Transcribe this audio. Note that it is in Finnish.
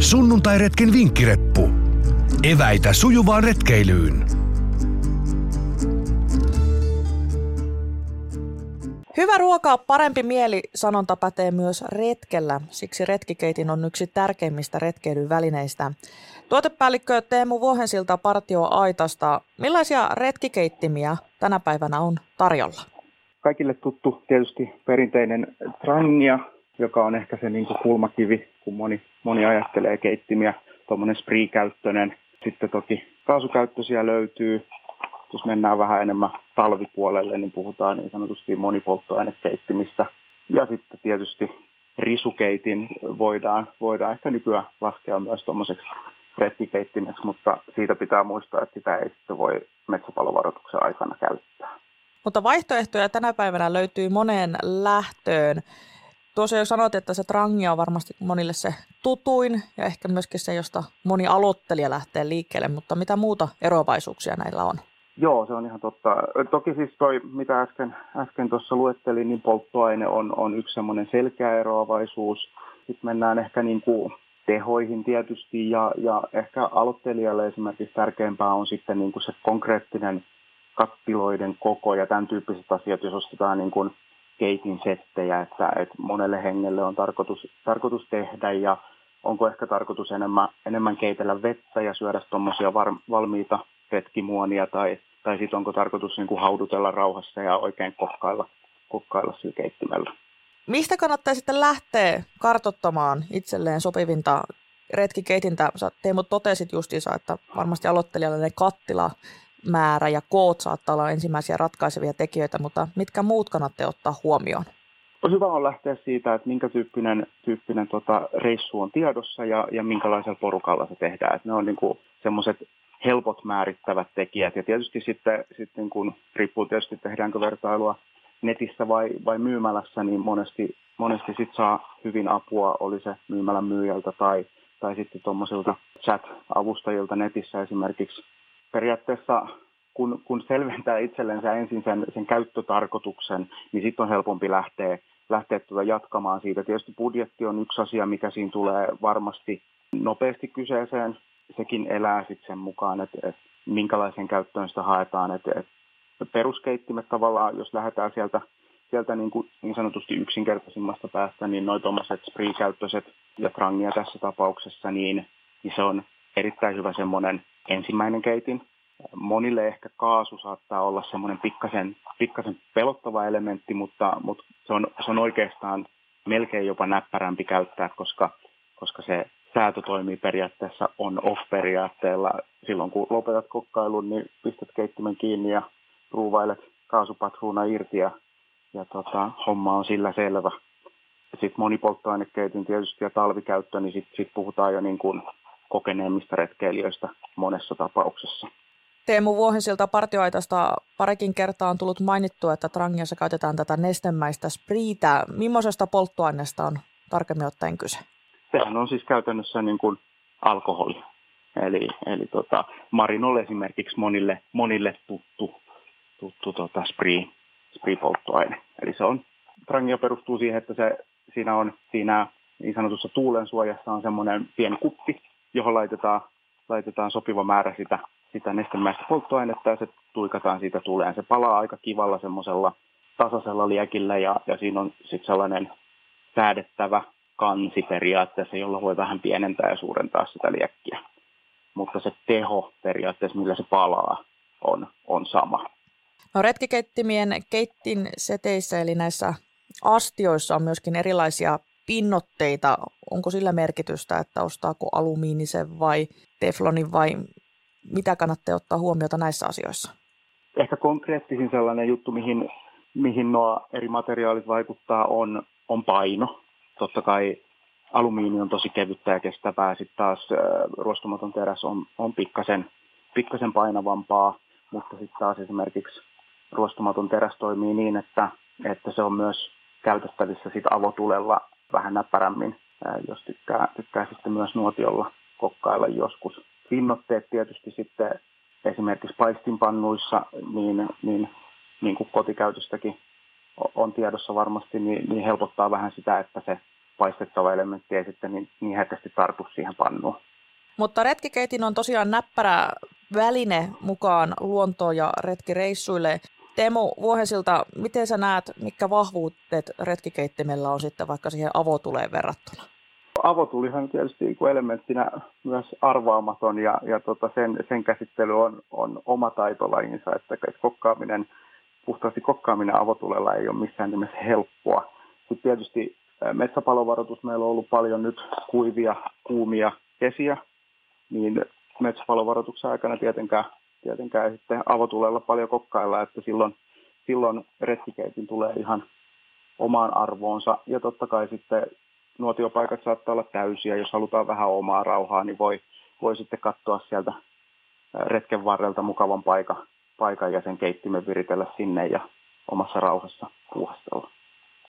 Sunnuntairetken vinkkireppu. Eväitä sujuvaan retkeilyyn. Hyvä ruoka, parempi mieli sanonta pätee myös retkellä. Siksi retkikeitin on yksi tärkeimmistä retkeilyvälineistä. Tuotepäällikkö Teemu Vuohensilta Partioaitasta. Millaisia retkikeittimiä tänä päivänä on tarjolla? Kaikille tuttu tietysti perinteinen trangia, joka on ehkä se niin kuin kulmakivi, kun moni ajattelee keittimiä. Tuommoinen spray-käyttöinen. Sitten toki kaasukäyttöisiä löytyy. Jos mennään vähän enemmän talvipuolelle, niin puhutaan niin sanotusti monipolttoainekeittimistä. Ja sitten tietysti risukeitin voidaan ehkä nykyään laskea myös tuommoiseksi retkikeittimeksi, mutta siitä pitää muistaa, että sitä ei sitten voi metsäpalovaroituksen aikana käyttää. Mutta vaihtoehtoja tänä päivänä löytyy moneen lähtöön. Tuossa jo sanoit, että se trangia on varmasti monille se tutuin ja ehkä myöskin se, josta moni aloittelija lähtee liikkeelle, mutta mitä muuta eroavaisuuksia näillä on? Joo, se on ihan totta. Toki siis toi, mitä äsken tuossa luettelin, niin polttoaine on yksi semmoinen selkeä eroavaisuus. Sitten mennään ehkä niin kuin tehoihin tietysti ja ehkä aloittelijalle esimerkiksi tärkeämpää on sitten niin kuin se konkreettinen kattiloiden koko ja tämän tyyppiset asiat, jos ostetaan niin kuin keitin settejä, että monelle hengelle on tarkoitus tehdä ja onko ehkä tarkoitus enemmän keitellä vettä ja syödä tuommoisia valmiita retkimuonia tai sitten onko tarkoitus niin kuin haudutella rauhassa ja oikein kokkailla sillä keittimellä. Mistä kannattaa sitten lähteä kartoittamaan itselleen sopivinta retkikeitintä? Sä Teemu totesit justiinsa, että varmasti aloittelijalle ne kattilamäärä ja koot saattaa olla ensimmäisiä ratkaisevia tekijöitä, mutta mitkä muut kannattaa ottaa huomioon? Hyvä on lähteä siitä, että minkä tyyppinen reissu on tiedossa ja minkälaisella porukalla se tehdään. Että ne on niin kuin semmoiset helpot määrittävät tekijät. Ja tietysti sitten kun riippuu tietysti tehdäänkö vertailua netissä vai myymälässä, niin monesti sit saa hyvin apua, oli se myymälän myyjältä tai sitten tuommoisilta chat-avustajilta netissä esimerkiksi. Periaatteessa kun selventää itsellensä ensin sen käyttötarkoituksen, niin sitten on helpompi lähteä jatkamaan siitä. Tietysti budjetti on yksi asia, mikä siinä tulee varmasti nopeasti kyseeseen. Sekin elää sitten sen mukaan, että minkälaisen käyttöön sitä haetaan. Että peruskeittimet tavallaan, jos lähdetään sieltä niin sanotusti yksinkertaisimmasta päästä, niin noi tuommoiset spray-käyttöiset ja trangia tässä tapauksessa, niin se on erittäin hyvä semmoinen ensimmäinen keitin. Monille ehkä kaasu saattaa olla semmoinen pikkasen pelottava elementti, mutta se on oikeastaan melkein jopa näppärämpi käyttää, koska se säätö toimii periaatteessa on-off-periaatteella. Silloin kun lopetat kokkailun, niin pistät keittimen kiinni ja ruuvailet kaasupatruuna irti ja homma on sillä selvä. Sitten monipolttoainekeitin tietysti ja talvikäyttö, niin sit puhutaan jo niin kuin kokeneemmista retkeilijöistä monessa tapauksessa. Teemu Vuohensilta Partioaitasta parikin kertaa on tullut mainittua, että trangiassa käytetään tätä nestemäistä spriitä. Millaisesta polttoaineesta on tarkemmin ottaen kyse? Sehän on siis käytännössä niin kuin alkoholi. Eli Marinol esimerkiksi monille tuttu spray-polttoaine. Eli trangia perustuu siihen, että siinä niin sanotussa tuulen suojassa on semmoinen pieni kuppi, johon laitetaan sopiva määrä sitä nestemäistä polttoainetta ja se tuikataan siitä tuleen. Se palaa aika kivalla semmoisella tasaisella liekillä ja siinä on sitten sellainen säädettävä kansi periaatteessa, jolla voi vähän pienentää ja suurentaa sitä liekkiä. Mutta se teho periaatteessa, millä se palaa, on sama. No, retkikeittimien keittin seteissä eli näissä astioissa on myöskin erilaisia pinnotteita. Onko sillä merkitystä, että ostaako alumiinisen vai teflonin vai mitä kannattaa ottaa huomiota näissä asioissa? Ehkä konkreettisin sellainen juttu, mihin nuo eri materiaalit vaikuttaa, on paino. Totta kai alumiini on tosi kevyttä ja kestävää. Sitten taas ruostumaton teräs on pikkasen painavampaa, mutta sitten taas esimerkiksi ruostumaton teräs toimii niin, että se on myös käytettävissä sit avotulella vähän näppärämmin, jos tykkää sitten myös nuotiolla kokkailla joskus. Pinnotteet tietysti sitten esimerkiksi paistinpannuissa, niin kuin kotikäytöstäkin on tiedossa varmasti, niin helpottaa vähän sitä, että paistettava elementti ei sitten niin herkästi tartu siihen pannuun. Mutta retkikeitin on tosiaan näppärä väline mukaan luontoon ja retkireissuille. Teemu Vuohensilta, miten sä näet, mitkä vahvuudet retkikeittimellä on sitten vaikka siihen avotuleen verrattuna? Avotulihan tietysti elementtinä myös arvaamaton ja sen käsittely on oma taitolajinsa, että puhtaasti kokkaaminen avotulella ei ole missään nimessä helppoa. Sitten tietysti metsäpalovaroitus, meillä on ollut paljon nyt kuivia, kuumia kesiä, niin metsäpalovaroituksen aikana tietenkään ei sitten avotulella paljon kokkailla, että silloin retkikeitin tulee ihan omaan arvoonsa. Ja totta kai sitten nuotiopaikat saattaa olla täysiä, jos halutaan vähän omaa rauhaa, niin voi sitten katsoa sieltä retken varrelta mukavan paikan ja sen keittimen viritellä sinne ja omassa rauhassa puuhastella.